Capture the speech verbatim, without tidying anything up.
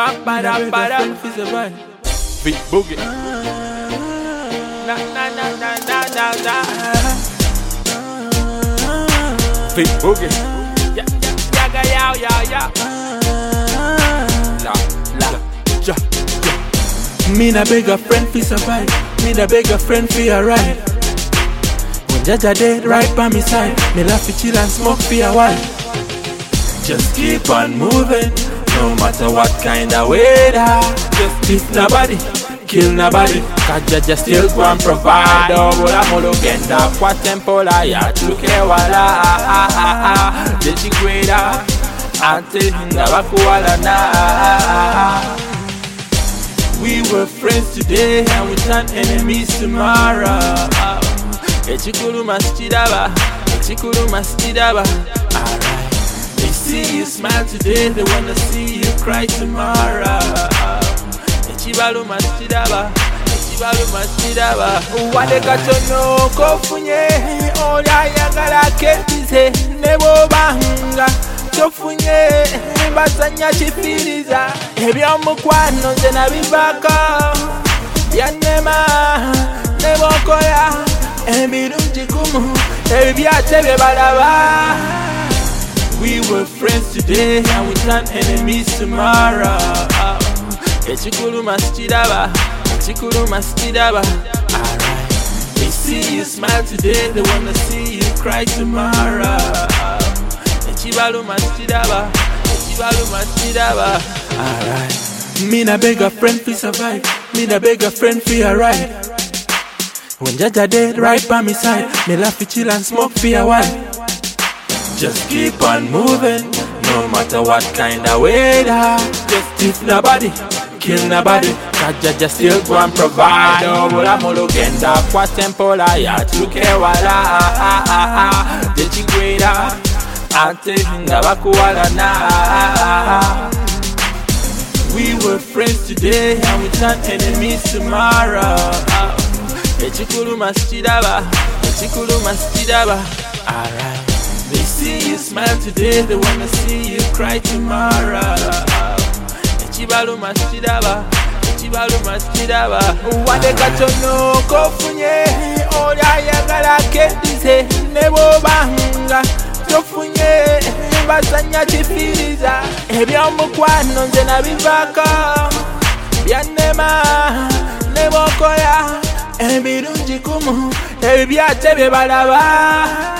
Bam, bada, bada. Big boogie. Na na na na na na na. Big boogie. Yeah yeah yeah yeah yeah yeah. La la ja ja. Me na beg a friend fi survive. Me na beg a friend fi arrive. When Jaja dead right by me side, me laugh fi chill and smoke fi a while. Just keep on moving, no matter what kind of weather. Just beat nobody, kill nobody, cause Jaja still go and provide. Oh, bola molo kenda kwa tempola ya tuke wala ah ah ah ah. Jechi kweda ante ngabakuwala na. We were friends today and we turn enemies tomorrow. Echikulu masjidaba, echikulu masjidaba. Alright. They see you smile today, they wanna see you cry tomorrow. Echibalu masjidaba, echibalu masjidaba. Wade kachono kofunye, oya yagala ketize, nebo banga. Chofunye, basanya chifiriza. Ebya mukwano nze nabivako, byanema, nebo koya. Ebirungi kumu, ebyate bye balaba. We were friends today and we turn enemies tomorrow. Echikulu masjidaba, echikulu masjidaba. Alright. They see you smile today, they wanna see you cry tomorrow. Echibalu masjidaba, echibalu masjidaba. Alright. Me na beg a friend fi survive. Me na beg a friend fi arrive. When Jaja dead right by me side, me laugh fi chill and smoke fi a while. Just keep on moving, no matter what kind of weather. Just beat nobody, kill nobody, cause Jaja still go and provide. Oh, bola molo kenda kwa tempola ya tuke wala ah ah ah ah. Jechi kweda ante ngabakuwala na. We were friends today and we turn enemies tomorrow. Echikulu masjidaba, echikulu masjidaba. Alright. They see you smile today, they wanna see you cry tomorrow. Echibalu masjidaba, echibalu masjidaba. Wade kachono kofunye, oya yagala ketize, nebo banga. Chofunye, basanya chifiriza. Ebya mukwano nze nabivako, byanema, nebo koya. Ebirungi kumu, ebyate bye balaba.